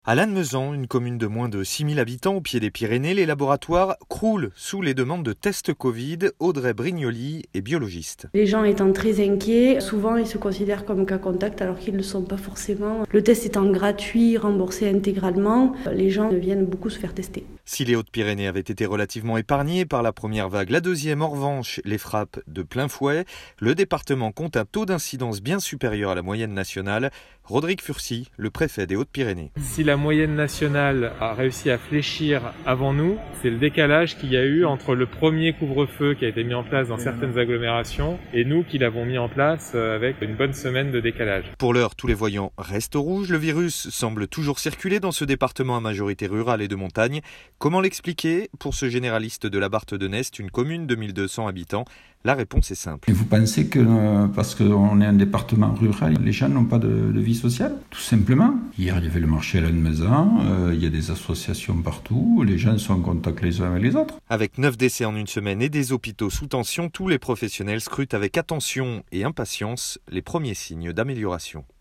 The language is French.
À Lannemezan, une commune de moins de 6000 habitants au pied des Pyrénées, les laboratoires croulent sous les demandes de tests Covid. Audrey Brignoli est biologiste. Les gens étant très inquiets, souvent ils se considèrent comme cas contact alors qu'ils ne le sont pas forcément. Le test étant gratuit, remboursé intégralement, les gens viennent beaucoup se faire tester. Si les Hautes-Pyrénées avaient été relativement épargnées par la première vague, la deuxième, en revanche, les frappe de plein fouet. Le département compte un taux d'incidence bien supérieur à la moyenne nationale. Rodrigue Furcy, le préfet des Hautes-Pyrénées. Si la moyenne nationale a réussi à fléchir avant nous, c'est le décalage qu'il y a eu entre le premier couvre-feu qui a été mis en place dans certaines agglomérations et nous qui l'avons mis en place avec une bonne semaine de décalage. Pour l'heure, tous les voyants restent au rouge. Le virus semble toujours circuler dans ce département à majorité rurale et de montagne. Comment l'expliquer? Pour ce généraliste de la Barthe de Nest, une commune de 1200 habitants, la réponse est simple. Et vous pensez que parce qu'on est un département rural, les gens n'ont pas de vie sociale? Tout simplement. Hier, il y avait le marché à Lannemezan, il y a des associations partout, les gens sont en contact les uns avec les autres. Avec 9 décès en une semaine et des hôpitaux sous tension, tous les professionnels scrutent avec attention et impatience les premiers signes d'amélioration.